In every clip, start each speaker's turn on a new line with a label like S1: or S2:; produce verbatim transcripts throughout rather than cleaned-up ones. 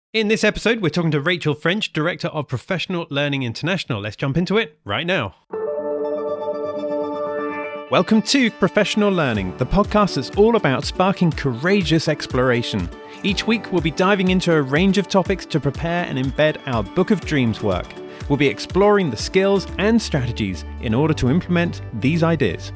S1: In this episode, we're talking to Rachel French, Director of Professional Learning International. Let's jump into it right now. Welcome to Professional Learning, the podcast that's all about sparking courageous exploration. Each week, we'll be diving into a range of topics to prepare and embed our Book of Dreams work. We'll be exploring the skills and strategies in order to implement these ideas.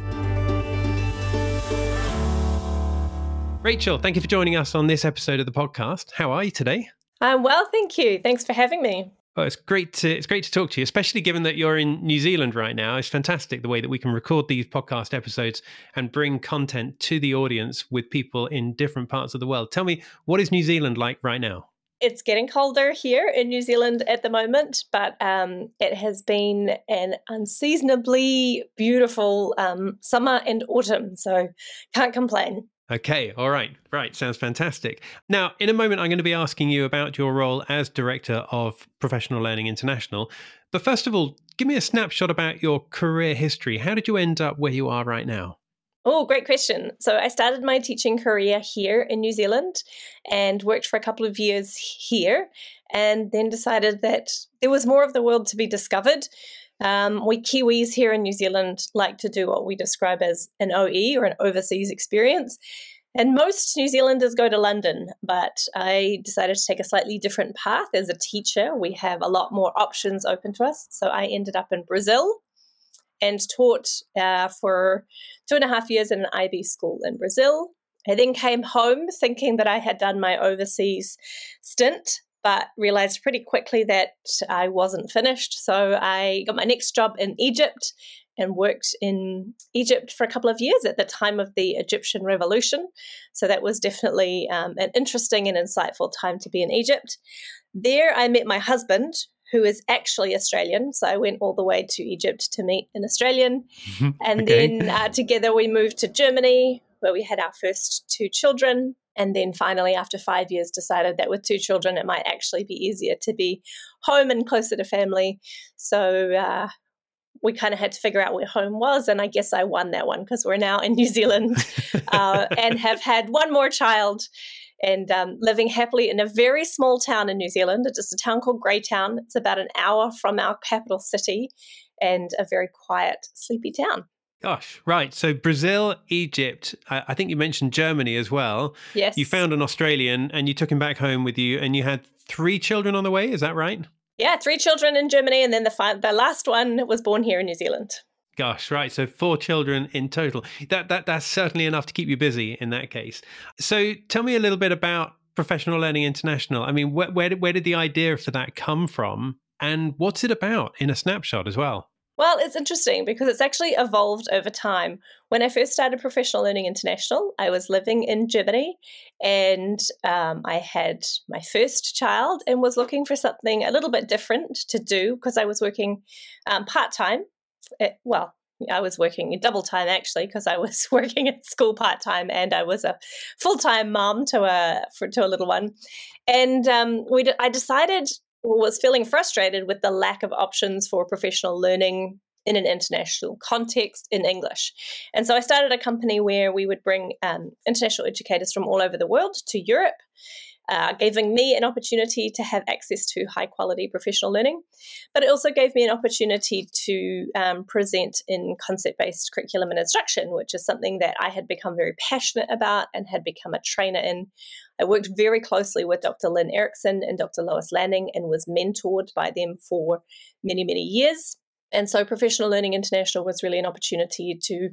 S1: Rachel, thank you for joining us on this episode of the podcast. How are you today?
S2: I'm well, thank you. Thanks for having me.
S1: Oh, it's great to it's great to talk to you, especially given that you're in New Zealand right now. It's fantastic the way that we can record these podcast episodes and bring content to the audience with people in different parts of the world. Tell me, what is New Zealand like right now?
S2: It's getting colder here in New Zealand at the moment, but um, it has been an unseasonably beautiful um, summer and autumn, so can't complain.
S1: Okay, all right, right, sounds fantastic. Now, in a moment, I'm going to be asking you about your role as Director of Professional Learning International. But first of all, give me a snapshot about your career history. How did you end up where you are right now?
S2: Oh, great question. So I started my teaching career here in New Zealand and worked for a couple of years here, and then decided that there was more of the world to be discovered. Um, we Kiwis here in New Zealand like to do what we describe as an O E, or an overseas experience. And most New Zealanders go to London, but I decided to take a slightly different path. As a teacher, we have a lot more options open to us. So I ended up in Brazil and taught uh, for two and a half years in an I B school in Brazil. I then came home thinking that I had done my overseas stint, but realized pretty quickly that I wasn't finished. So I got my next job in Egypt and worked in Egypt for a couple of years at the time of the Egyptian Revolution. So that was definitely um, an interesting and insightful time to be in Egypt. There I met my husband, who is actually Australian. So I went all the way to Egypt to meet an Australian. And
S1: Okay.
S2: then uh, together we moved to Germany, where we had our first two children. And then finally, after five years, decided that with two children, it might actually be easier to be home and closer to family. So uh, we kind of had to figure out where home was. And I guess I won that one because we're now in New Zealand uh, and have had one more child and um, living happily in a very small town in New Zealand. It's just a town called Greytown. It's about an hour from our capital city and a very quiet, sleepy town.
S1: Gosh, right. So Brazil, Egypt, I I think you mentioned Germany as well.
S2: Yes.
S1: You found an Australian and you took him back home with you, and you had three children on the way. Is that right?
S2: Yeah, three children in Germany, and then the fi- the last one was born here in New Zealand.
S1: Gosh, right. So four children in total. That that that's certainly enough to keep you busy in that case. So tell me a little bit about Professional Learning International. I mean, where where did, where did the idea for that come from, and what's it about in a snapshot as well?
S2: Well, it's interesting because it's actually evolved over time. When I first started Professional Learning International, I was living in Germany, and um, I had my first child and was looking for something a little bit different to do because I was working um, part-time. It, well, I was working double time actually because I was working at school part-time and I was a full-time mom to a for, to a little one. And um, we d- I decided was feeling frustrated with the lack of options for professional learning in an international context in English. And so I started a company where we would bring um, international educators from all over the world to Europe, uh, giving me an opportunity to have access to high quality professional learning. But it also gave me an opportunity to um, present in concept-based curriculum and instruction, which is something that I had become very passionate about and had become a trainer in. I worked very closely with Doctor Lynn Erickson and Doctor Lois Lanning and was mentored by them for many, many years. And so Professional Learning International was really an opportunity to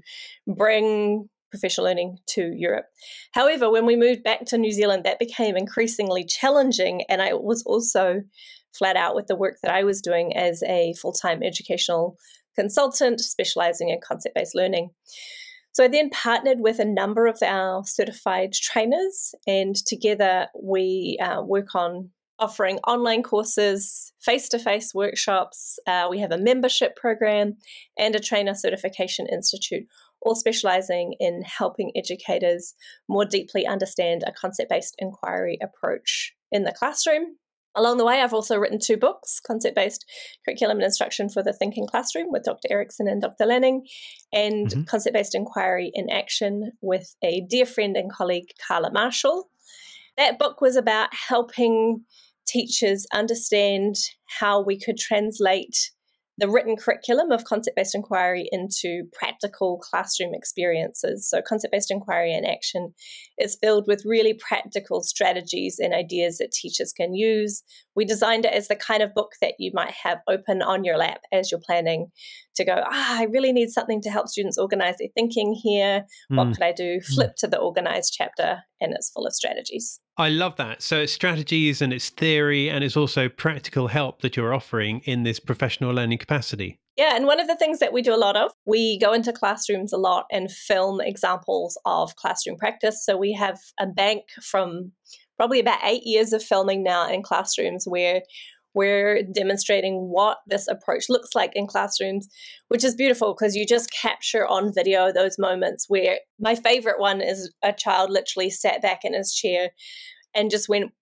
S2: bring professional learning to Europe. However, when we moved back to New Zealand, that became increasingly challenging. And I was also flat out with the work that I was doing as a full-time educational consultant specializing in concept-based learning. So I then partnered with a number of our certified trainers, and together we uh, work on offering online courses, face-to-face workshops. Uh, we have a membership program and a trainer certification institute, all specializing in helping educators more deeply understand a concept-based inquiry approach in the classroom. Along the way, I've also written two books, Concept-Based Curriculum and Instruction for the Thinking Classroom with Doctor Erickson and Doctor Lanning, and mm-hmm. Concept-Based Inquiry in Action with a dear friend and colleague, Carla Marshall. That book was about helping teachers understand how we could translate the written curriculum of concept-based inquiry into practical classroom experiences. So concept-based inquiry in action is filled with really practical strategies and ideas that teachers can use. We designed it as the kind of book that you might have open on your lap as you're planning to go, ah, I really need something to help students organize their thinking here. Mm. What could I do? Flip mm. to the organized chapter, and it's full of strategies.
S1: I love that. So it's strategies and it's theory and it's also practical help that you're offering in this professional learning capacity.
S2: Yeah, and one of the things that we do a lot of, we go into classrooms a lot and film examples of classroom practice. So we have a bank from probably about eight years of filming now in classrooms where we're demonstrating what this approach looks like in classrooms, which is beautiful because you just capture on video those moments where my favorite one is a child literally sat back in his chair and just went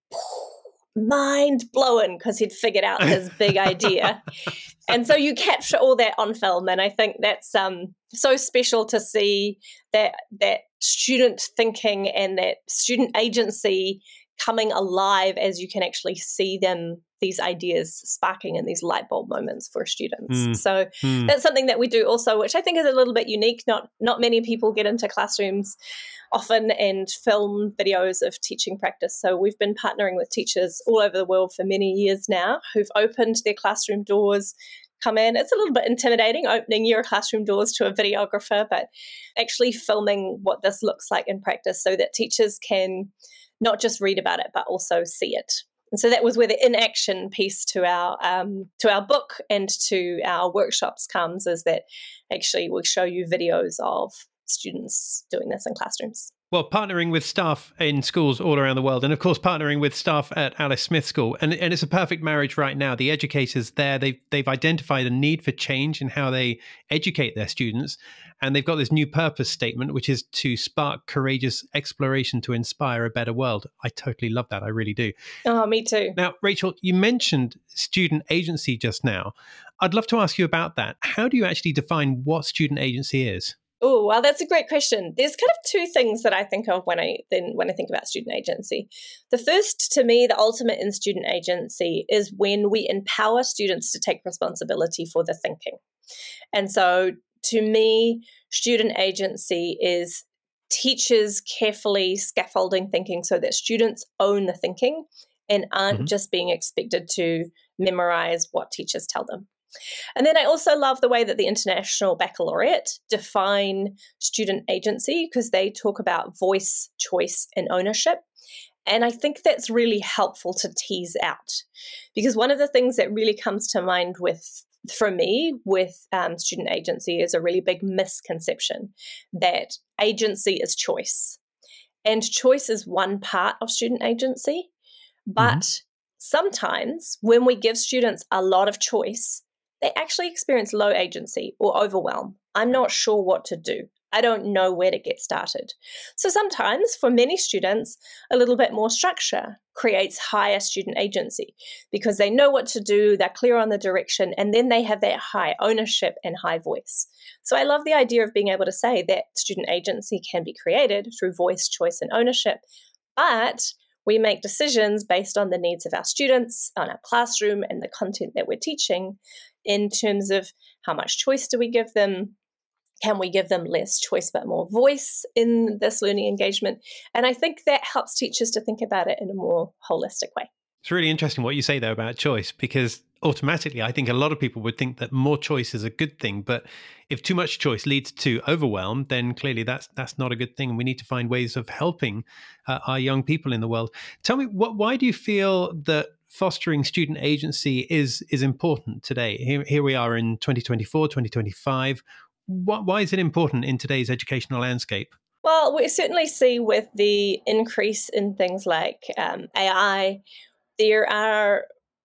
S2: mind blown because he'd figured out his big idea. And so you capture all that on film. And I think that's um, so special to see that that student thinking and that student agency coming alive as you can actually see them, these ideas sparking in these light bulb moments for students. Mm. So mm. that's something that we do also, which I think is a little bit unique. Not not many people get into classrooms often and film videos of teaching practice. So we've been partnering with teachers all over the world for many years now who've opened their classroom doors, come in. It's a little bit intimidating opening your classroom doors to a videographer, but actually filming what this looks like in practice so that teachers can not just read about it, but also see it. And so that was where the in-action piece to our um, to our book and to our workshops comes, is that actually we'll show you videos of students doing this in classrooms.
S1: Well, partnering with staff in schools all around the world, and of course partnering with staff at Alice Smith School, and, and it's a perfect marriage right now. The educators there, they've, they've identified a need for change in how they educate their students, and they've got this new purpose statement, which is to spark courageous exploration to inspire a better world. I totally love that. I really do.
S2: Oh, me too.
S1: Now, Rachel, you mentioned student agency just now. I'd love to ask you about that. How do you actually define what student agency is?
S2: Oh, well, that's a great question. There's kind of two things that I think of when I then when I think about student agency. The first, to me, the ultimate in student agency is when we empower students to take responsibility for the thinking. And so, to me, student agency is teachers carefully scaffolding thinking so that students own the thinking and aren't mm-hmm. just being expected to memorize what teachers tell them. And then I also love the way that the International Baccalaureate define student agency, because they talk about voice, choice, and ownership. And I think that's really helpful to tease out, because one of the things that really comes to mind with, for me, with um, student agency is a really big misconception that agency is choice. And choice is one part of student agency. But mm-hmm. sometimes when we give students a lot of choice, they actually experience low agency or overwhelm. I'm not sure what to do. I don't know where to get started. So sometimes for many students, a little bit more structure creates higher student agency because they know what to do, they're clear on the direction, and then they have that high ownership and high voice. So I love the idea of being able to say that student agency can be created through voice, choice, and ownership, but we make decisions based on the needs of our students, on our classroom, and the content that we're teaching, in terms of how much choice do we give them? Can we give them less choice but more voice in this learning engagement? And I think that helps teachers to think about it in a more holistic way.
S1: It's really interesting what you say, though, about choice, because automatically I think a lot of people would think that more choice is a good thing. But if too much choice leads to overwhelm, then clearly that's that's not a good thing. And we need to find ways of helping uh, our young people in the world. Tell me, what, why do you feel that fostering student agency is is important today? Here, here we are in twenty twenty-four, twenty twenty-five. What, why is it important in today's educational landscape?
S2: Well, we certainly see with the increase in things like um, A I, there are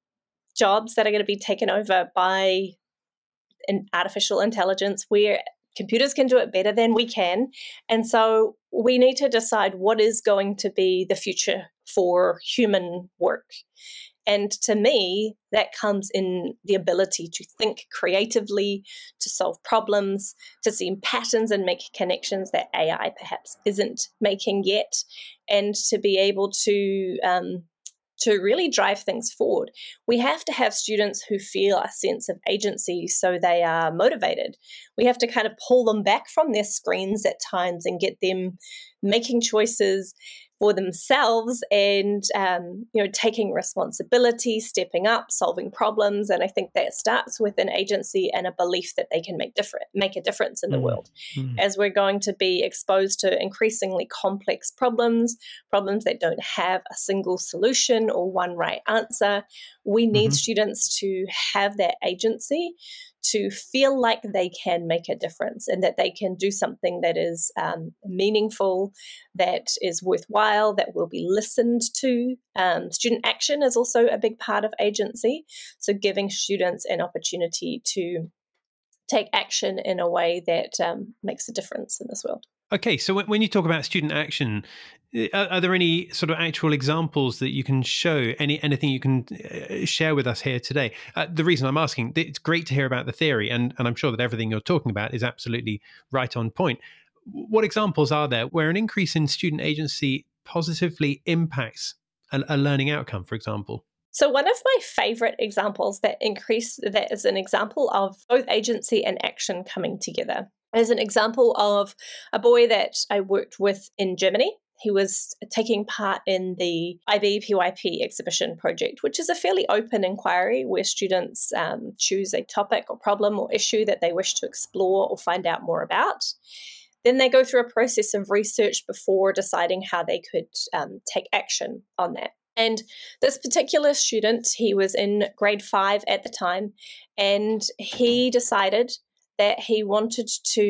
S2: jobs that are going to be taken over by an artificial intelligence where computers can do it better than we can. And so we need to decide what is going to be the future for human work. And to me, that comes in the ability to think creatively, to solve problems, to see patterns and make connections that A I perhaps isn't making yet, and to be able to um, to really drive things forward, we have to have students who feel a sense of agency so they are motivated. We have to kind of pull them back from their screens at times and get them making choices for themselves and, um, you know, taking responsibility, stepping up, solving problems. And I think that starts with an agency and a belief that they can make different, make a difference in the mm. world. Mm. As we're going to be exposed to increasingly complex problems, problems that don't have a single solution or one right answer, we need mm-hmm. students to have that agency, to feel like they can make a difference and that they can do something that is um, meaningful, that is worthwhile, that will be listened to. Um, student action is also a big part of agency. So giving students an opportunity to take action in a way that um, makes a difference in this world.
S1: Okay, so when you talk about student action, are, are there any sort of actual examples that you can show, any anything you can share with us here today? Uh, the reason I'm asking, it's great to hear about the theory, and, and I'm sure that everything you're talking about is absolutely right on point. What examples are there where an increase in student agency positively impacts a, a learning outcome, for example?
S2: So one of my favorite examples that increase that is an example of both agency and action coming together is an example of a boy that I worked with in Germany. He was taking part in the I B P Y P exhibition project, which is a fairly open inquiry where students um, choose a topic or problem or issue that they wish to explore or find out more about. Then they go through a process of research before deciding how they could um, take action on that. And this particular student, he was in grade five at the time, and he decided that he wanted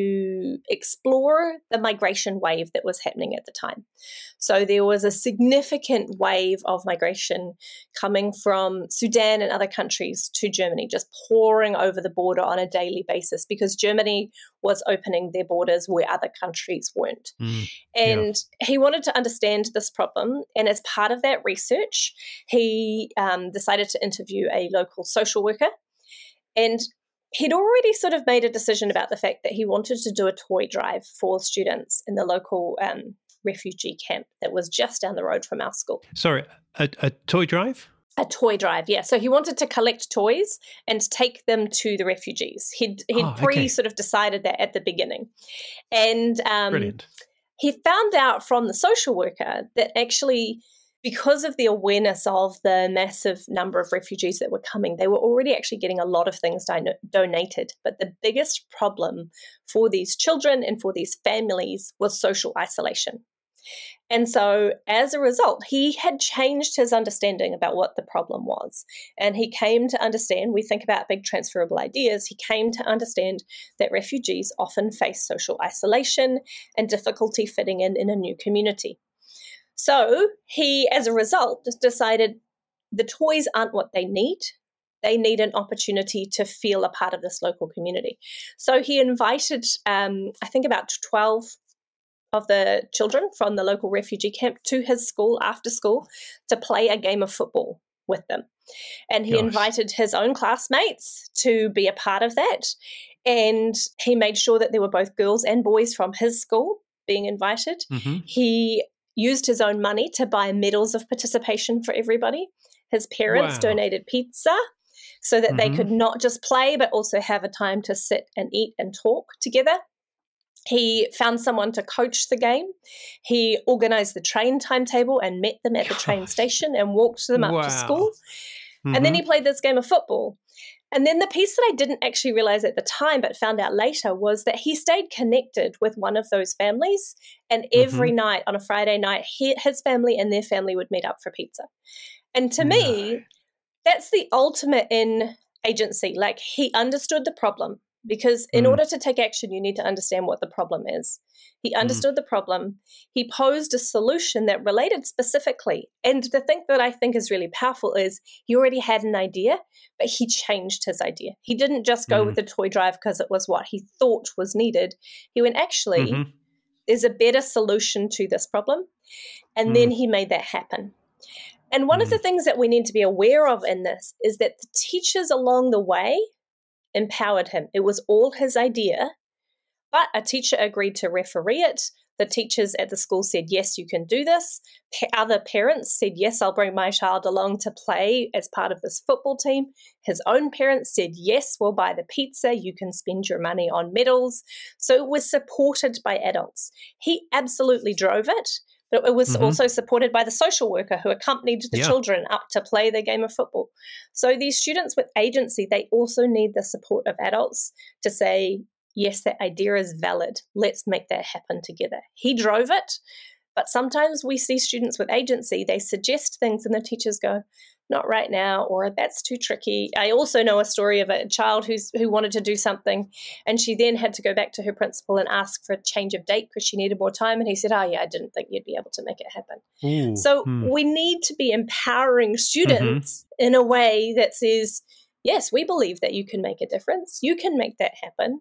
S2: to explore the migration wave that was happening at the time. So there was a significant wave of migration coming from Sudan and other countries to Germany, just pouring over the border on a daily basis because Germany was opening their borders where other countries weren't. Mm, and yeah. he wanted to understand this problem. And as part of that research, he um, decided to interview a local social worker. And he'd already sort of made a decision about the fact that he wanted to do a toy drive for students in the local um, refugee camp that was just down the road from our school.
S1: Sorry, a, a toy drive?
S2: A toy drive, yeah. So he wanted to collect toys and take them to the refugees. He'd, he'd
S1: oh,
S2: pre
S1: okay.
S2: sort of decided that at the beginning. And um,
S1: Brilliant.
S2: He found out from the social worker that actually, because of the awareness of the massive number of refugees that were coming, they were already actually getting a lot of things don- donated. But the biggest problem for these children and for these families was social isolation. And so as a result, he had changed his understanding about what the problem was. And he came to understand, we think about big transferable ideas, he came to understand that refugees often face social isolation and difficulty fitting in in a new community. So he, as a result, just decided the toys aren't what they need. They need an opportunity to feel a part of this local community. So he invited, um, I think, about twelve of the children from the local refugee camp to his school after school to play a game of football with them. And he Gosh. invited his own classmates to be a part of that. And he made sure that there were both girls and boys from his school being invited. Mm-hmm. He used his own money to buy medals of participation for everybody. His parents wow. donated pizza so that mm-hmm. they could not just play, but also have a time to sit and eat and talk together. He found someone to coach the game. He organized the train timetable and met them at the Gosh. train station and walked them up wow. to school. Mm-hmm. And then he played this game of football. And then the piece that I didn't actually realize at the time but found out later was that he stayed connected with one of those families. And every mm-hmm. night on a Friday night, he, his family and their family would meet up for pizza. And to no. me, that's the ultimate in agency. Like, he understood the problem. Because in mm. order to take action, you need to understand what the problem is. He understood mm. the problem. He posed a solution that related specifically. And the thing that I think is really powerful is he already had an idea, but he changed his idea. He didn't just go mm. with the toy drive because it was what he thought was needed. He went, actually, mm-hmm. there's a better solution to this problem. And mm. then he made that happen. And one mm. of the things that we need to be aware of in this is that the teachers along the way empowered him. It was all his idea, but a teacher agreed to referee it. The teachers at the school said, yes, you can do this. Other parents said, yes, I'll bring my child along to play as part of this football team. His own parents said, yes, we'll buy the pizza. You can spend your money on medals. So it was supported by adults. He absolutely drove it, but it was mm-hmm. also supported by the social worker who accompanied the yeah. children up to play their game of football. So these students with agency, they also need the support of adults to say, yes, that idea is valid. Let's make that happen together. He drove it, but sometimes we see students with agency, they suggest things and the teachers go, not right now, or that's too tricky. I also know a story of a child who's who wanted to do something, and she then had to go back to her principal and ask for a change of date because she needed more time. And he said, oh, yeah, I didn't think you'd be able to make it happen. Ooh, so hmm. we need to be empowering students mm-hmm. in a way that says, yes, we believe that you can make a difference. You can make that happen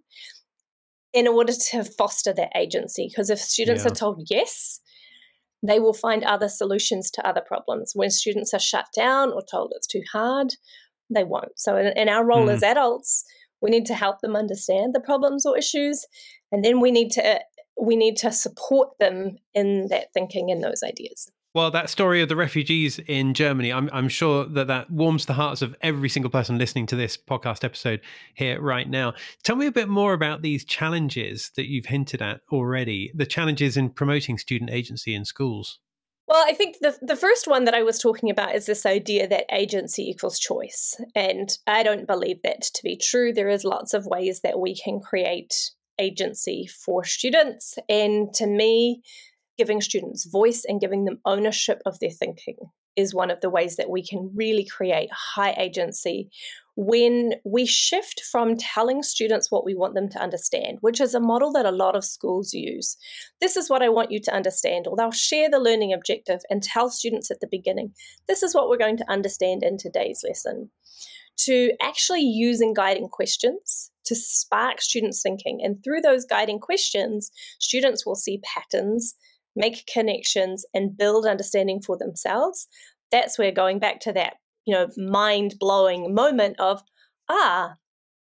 S2: in order to foster that agency. Because if students yeah. are told yes, they will find other solutions to other problems. When students are shut down or told it's too hard, they won't. So in, in our role mm. as adults, we need to help them understand the problems or issues, and then we need to we need to support them in that thinking and those ideas.
S1: Well, that story of the refugees in Germany, I'm, I'm sure that that warms the hearts of every single person listening to this podcast episode here right now. Tell me a bit more about these challenges that you've hinted at already, the challenges in promoting student agency in schools.
S2: Well, I think the the first one that I was talking about is this idea that agency equals choice. And I don't believe that to be true. There is lots of ways that we can create agency for students. And to me, giving students voice and giving them ownership of their thinking is one of the ways that we can really create high agency when we shift from telling students what we want them to understand, which is a model that a lot of schools use. This is what I want you to understand, or they'll share the learning objective and tell students at the beginning, this is what we're going to understand in today's lesson. To actually using guiding questions to spark students' thinking. And through those guiding questions, students will see patterns, make connections, and build understanding for themselves. That's where going back to that, you know, mind-blowing moment of, ah,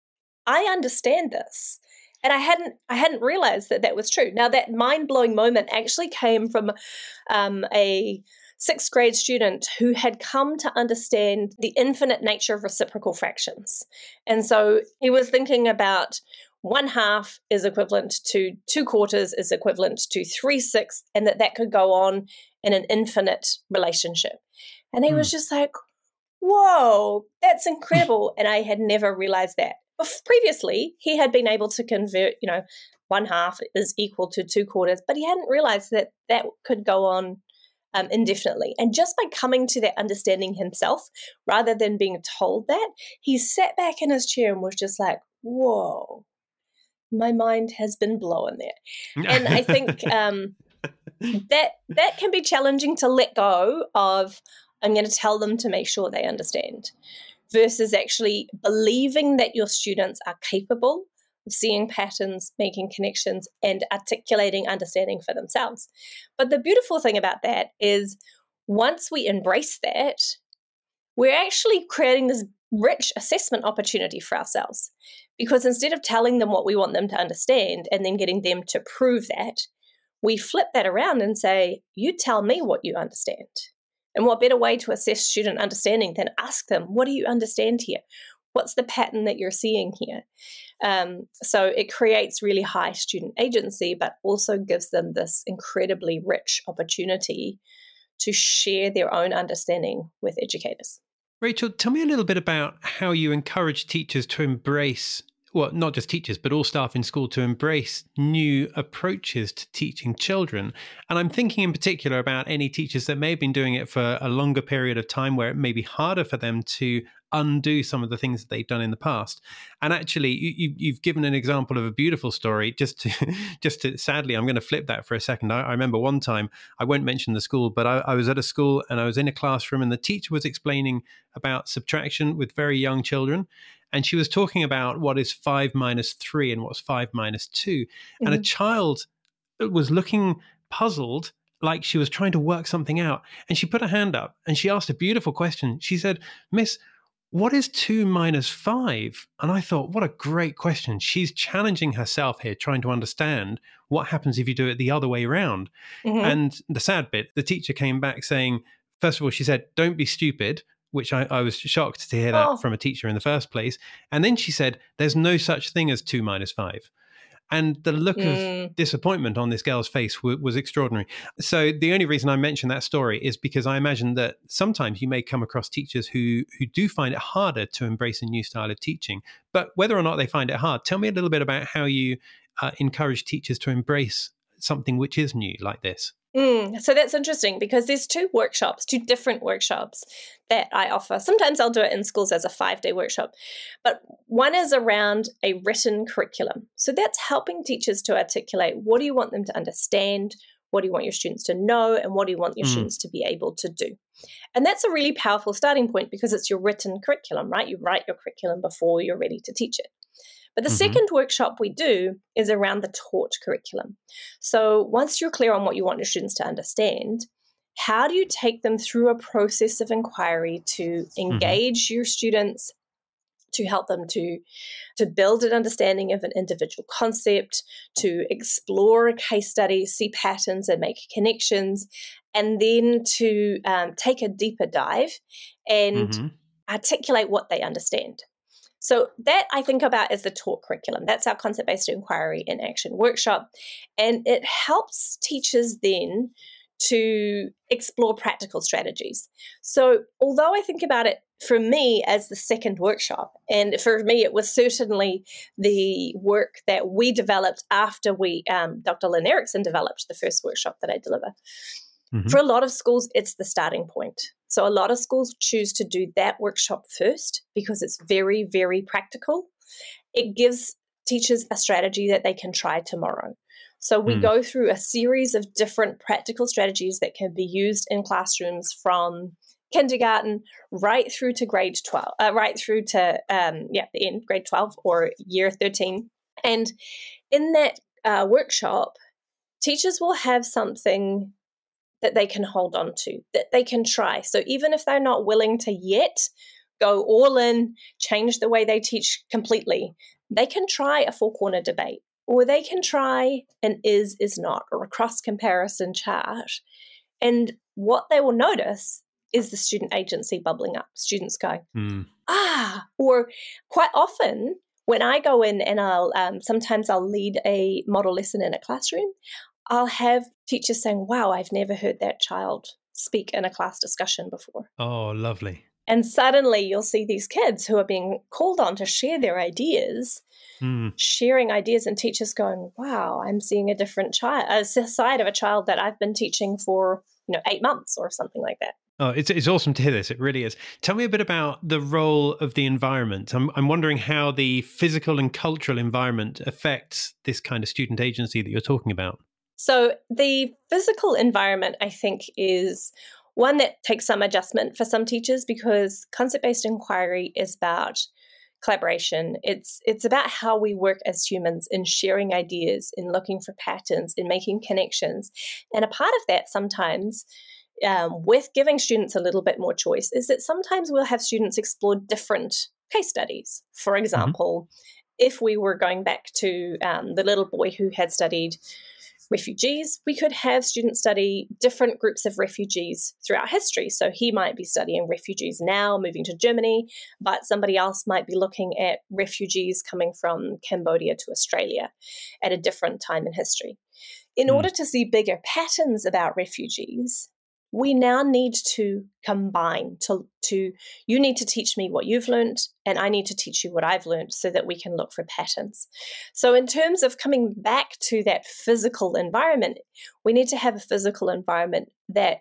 S2: I understand this. And I hadn't I hadn't realized that that was true. Now, that mind-blowing moment actually came from um, a sixth grade student who had come to understand the infinite nature of reciprocal fractions. And so he was thinking about one half is equivalent to two quarters is equivalent to three sixths, and that that could go on in an infinite relationship. And he mm. was just like, whoa, that's incredible. And I had never realized that. Previously, he had been able to convert, you know, one half is equal to two quarters, but he hadn't realized that that could go on um, indefinitely. And just by coming to that understanding himself, rather than being told that, he sat back in his chair and was just like, whoa, my mind has been blown there. And I think um, that that can be challenging to let go of, I'm going to tell them to make sure they understand, versus actually believing that your students are capable of seeing patterns, making connections, and articulating understanding for themselves. But the beautiful thing about that is once we embrace that, we're actually creating this rich assessment opportunity for ourselves. Because instead of telling them what we want them to understand and then getting them to prove that, we flip that around and say, you tell me what you understand. And what better way to assess student understanding than ask them, what do you understand here? What's the pattern that you're seeing here? Um, so it creates really high student agency, but also gives them this incredibly rich opportunity to share their own understanding with educators.
S1: Rachel, tell me a little bit about how you encourage teachers to embrace, well, not just teachers, but all staff in school to embrace new approaches to teaching children. And I'm thinking in particular about any teachers that may have been doing it for a longer period of time where it may be harder for them to undo some of the things that they've done in the past. And actually, you, you've given an example of a beautiful story. Just to, just to, sadly, I'm going to flip that for a second. I, I remember one time, I won't mention the school, but I, I was at a school and I was in a classroom and the teacher was explaining about subtraction with very young children. And she was talking about what is five minus three and what's five minus two. Mm-hmm. And a child was looking puzzled, like she was trying to work something out. And she put her hand up and she asked a beautiful question. She said, Miss, what is two minus five? And I thought, what a great question. She's challenging herself here, trying to understand what happens if you do it the other way around.
S2: Mm-hmm.
S1: And the sad bit, the teacher came back saying, first of all, she said, don't be stupid, which I, I was shocked to hear that
S2: Oh.
S1: from a teacher in the first place. And then she said, there's no such thing as two minus five. And the look
S2: Mm.
S1: of disappointment on this girl's face w- was extraordinary. So the only reason I mention that story is because I imagine that sometimes you may come across teachers who who do find it harder to embrace a new style of teaching. But whether or not they find it hard, tell me a little bit about how you uh, encourage teachers to embrace something which is new like this.
S2: Mm, so that's interesting because there's two workshops, two different workshops that I offer. Sometimes I'll do it in schools as a five-day workshop, but one is around a written curriculum. So that's helping teachers to articulate what do you want them to understand, what do you want your students to know, and what do you want your mm. students to be able to do. And that's a really powerful starting point because it's your written curriculum, right? You write your curriculum before you're ready to teach it. But the mm-hmm. second workshop we do is around the taught curriculum. So once you're clear on what you want your students to understand, how do you take them through a process of inquiry to engage mm-hmm. your students, to help them to, to build an understanding of an individual concept, to explore a case study, see patterns and make connections, and then to um, take a deeper dive and mm-hmm. articulate what they understand. So that I think about as the taught curriculum. That's our concept-based inquiry in action workshop. And it helps teachers then to explore practical strategies. So although I think about it for me as the second workshop, and for me it was certainly the work that we developed after we, um, Doctor Lynn Erickson developed the first workshop that I deliver. Mm-hmm. For a lot of schools, it's the starting point. So a lot of schools choose to do that workshop first because it's very, very practical. It gives teachers a strategy that they can try tomorrow. So we mm. go through a series of different practical strategies that can be used in classrooms from kindergarten right through to grade twelve, uh, right through to um, yeah, the end, grade twelve or year thirteen. And in that uh, workshop, teachers will have something that they can hold on to, that they can try. So even if they're not willing to yet go all in, change the way they teach completely, they can try a four-corner debate, or they can try an is, is not, or a cross-comparison chart. And what they will notice is the student agency bubbling up. Students go, mm. ah, or quite often when I go in and I'll, um, sometimes I'll lead a model lesson in a classroom, I'll have teachers saying, wow, I've never heard that child speak in a class discussion before.
S1: Oh, lovely.
S2: And suddenly you'll see these kids who are being called on to share their ideas, mm. sharing ideas, and teachers going, wow, I'm seeing a different child, a side of a child that I've been teaching for, you know, eight months or something like that.
S1: Oh, it's it's awesome to hear this. It really is. Tell me a bit about the role of the environment. I'm I'm wondering how the physical and cultural environment affects this kind of student agency that you're talking about.
S2: So the physical environment, I think, is one that takes some adjustment for some teachers because concept-based inquiry is about collaboration. It's it's about how we work as humans in sharing ideas, in looking for patterns, in making connections. And a part of that sometimes, um, with giving students a little bit more choice, is that sometimes we'll have students explore different case studies. For example, mm-hmm. if we were going back to um, the little boy who had studied refugees, we could have students study different groups of refugees throughout history. So he might be studying refugees now, moving to Germany, but somebody else might be looking at refugees coming from Cambodia to Australia at a different time in history. In mm. order to see bigger patterns about refugees, we now need to combine to, to, you need to teach me what you've learned, and I need to teach you what I've learned so that we can look for patterns. So in terms of coming back to that physical environment, we need to have a physical environment that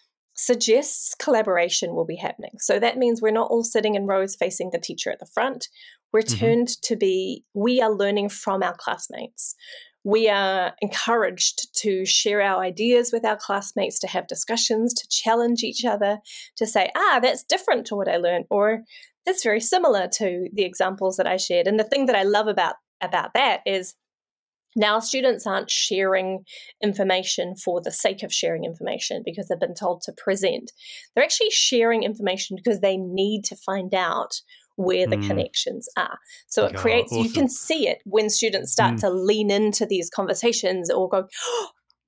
S2: suggests collaboration will be happening. So that means we're not all sitting in rows facing the teacher at the front. We're mm-hmm. turned to be, we are learning from our classmates. We are encouraged to share our ideas with our classmates, to have discussions, to challenge each other, to say, ah, that's different to what I learned, or that's very similar to the examples that I shared. And the thing that I love about, about that is Now, students aren't sharing information for the sake of sharing information because they've been told to present. They're actually sharing information because they need to find out where the mm. connections are. So it oh, creates, awesome. You can see it when students start mm. to lean into these conversations or go, oh,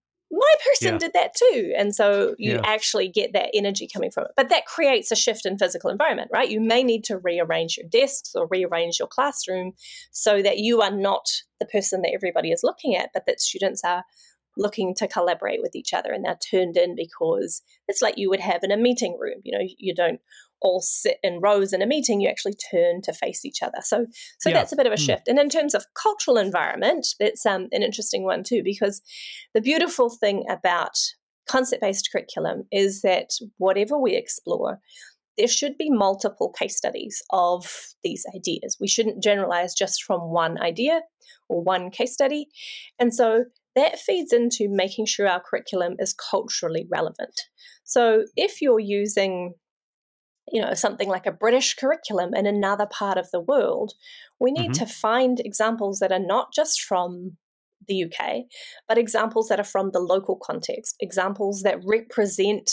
S2: my person yeah. did that too. And so you yeah. actually get that energy coming from it. But that creates a shift in physical environment, right? You may need to rearrange your desks or rearrange your classroom so that you are not the person that everybody is looking at, but that students are looking to collaborate with each other and they're turned in because it's like you would have in a meeting room. You know, you don't all sit in rows in a meeting, you actually turn to face each other. So so yeah. that's a bit of a shift. Mm. And in terms of cultural environment, that's um, an interesting one too, because the beautiful thing about concept-based curriculum is that whatever we explore, there should be multiple case studies of these ideas. We shouldn't generalize just from one idea or one case study. And so that feeds into making sure our curriculum is culturally relevant. So if you're using you know, something like a British curriculum in another part of the world, we need mm-hmm. to find examples that are not just from the U K, but examples that are from the local context, examples that represent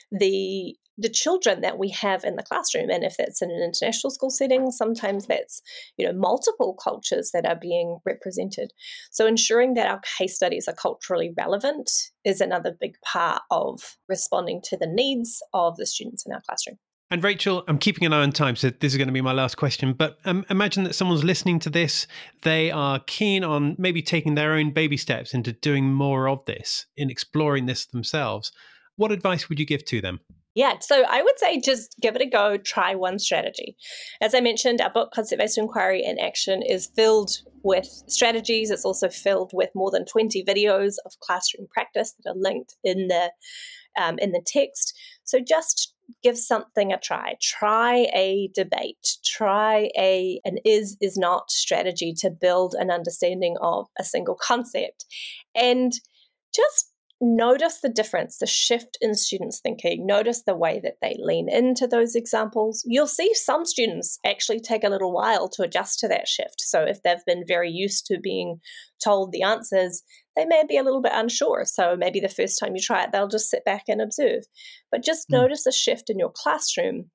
S2: the the children that we have in the classroom. And if that's in an international school setting, sometimes that's, you know, multiple cultures that are being represented. So ensuring that our case studies are culturally relevant is another big part of responding to the needs of the students in our classroom.
S1: And Rachel, I'm keeping an eye on time, so this is going to be my last question. But um, imagine that someone's listening to this. They are keen on maybe taking their own baby steps into doing more of this, in exploring this themselves. What advice would you give to them?
S2: Yeah, so I would say just give it a go, try one strategy. As I mentioned, our book, Concept-Based Inquiry in Action, is filled with strategies. It's also filled with more than twenty videos of classroom practice that are linked in the um, in the text. So just give something a try. Try a debate. Try a an is, is not strategy to build an understanding of a single concept. And just notice the difference, the shift in students' thinking. Notice the way that they lean into those examples. You'll see some students actually take a little while to adjust to that shift. So if they've been very used to being told the answers, they may be a little bit unsure. So maybe the first time you try it, they'll just sit back and observe. But just mm. notice a shift in your classroom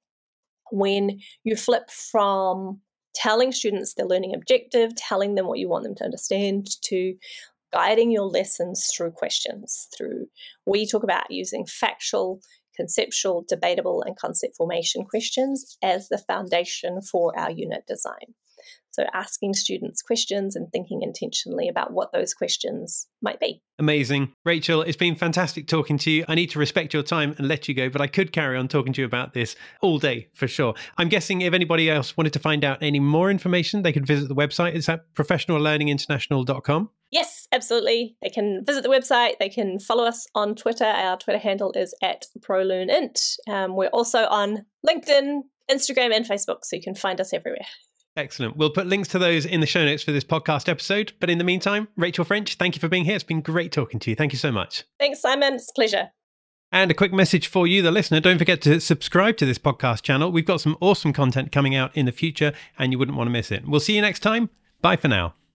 S2: when you flip from telling students their learning objective, telling them what you want them to understand, to guiding your lessons through questions, through we talk about using factual, conceptual, debatable, and concept formation questions as the foundation for our unit design. So asking students questions and thinking intentionally about what those questions might be.
S1: Amazing. Rachel, it's been fantastic talking to you. I need to respect your time and let you go, but I could carry on talking to you about this all day for sure. I'm guessing if anybody else wanted to find out any more information, they could visit the website. Is that professional learning international dot com?
S2: Yes, absolutely. They can visit the website. They can follow us on Twitter. Our Twitter handle is at ProLearnInt. Um, we're also on LinkedIn, Instagram, and Facebook, so you can find us everywhere.
S1: Excellent. We'll put links to those in the show notes for this podcast episode. But in the meantime, Rachel French, thank you for being here. It's been great talking to you. Thank you so much.
S2: Thanks, Simon. It's a pleasure.
S1: And a quick message for you, the listener. Don't forget to subscribe to this podcast channel. We've got some awesome content coming out in the future, and you wouldn't want to miss it. We'll see you next time. Bye for now.